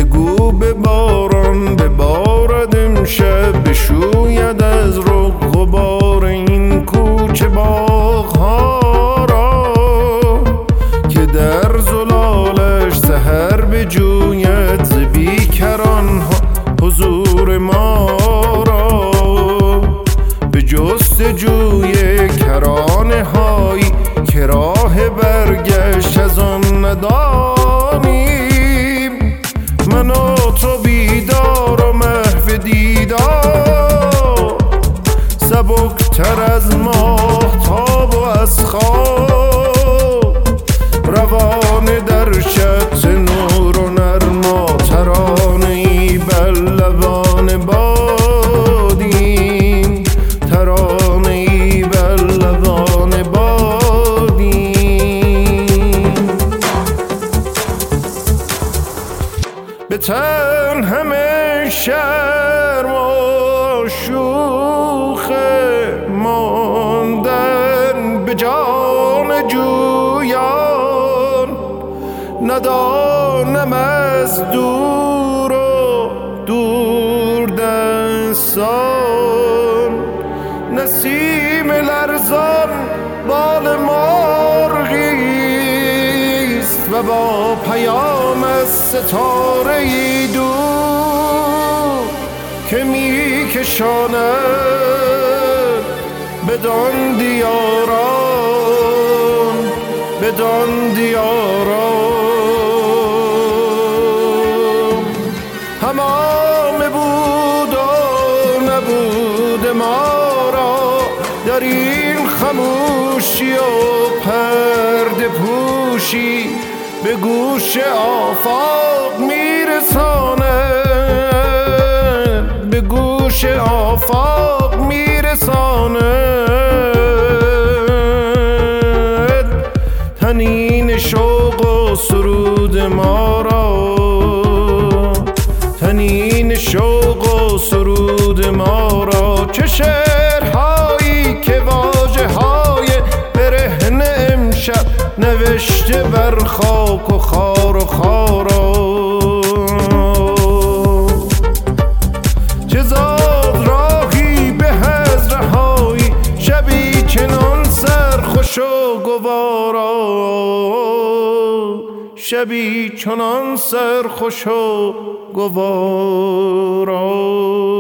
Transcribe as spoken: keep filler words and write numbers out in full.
بگو به باران ببارد امشب، بشوید از رخ غبار این کوچه باغ‌ها را، که در زلالش سحر بجوید ز بیکران‌ها حضور ما را. به جستجوی کرانه هایی که راه برگشت از آن ندانیم، من و تو بیدار و محو دیدار، سبکتر از ماهتاب و از خواب، روانه در شط نور و نرما، ترانه‌ای بر لبان بادیم، ترانه‌ای بر لبان بادیم. به تن همه شرم و شوخ ماندن، به جان جویان ندانم از دور و دور دستان. نسیم لرزان بال مرغیست و با پیام از ستاره‌ای دور، که می کشاند بدان دیاران، بدان دیاران. همام بود و نبود ما را در این خموشی و پرده پوشی، به گوش آفاق میرساند، به گوش آفاق میرساند. تنین شوق و سرود ما را، تنین شوق و سرود ما را. چه شعرهایی که واژه های برهنه امشب نوشته بر خاک و خار و خارا. چه زاد راهی به از رهایی، شبی چنان سرخوش و گوارا، شبی چنان سرخوش و گوارا.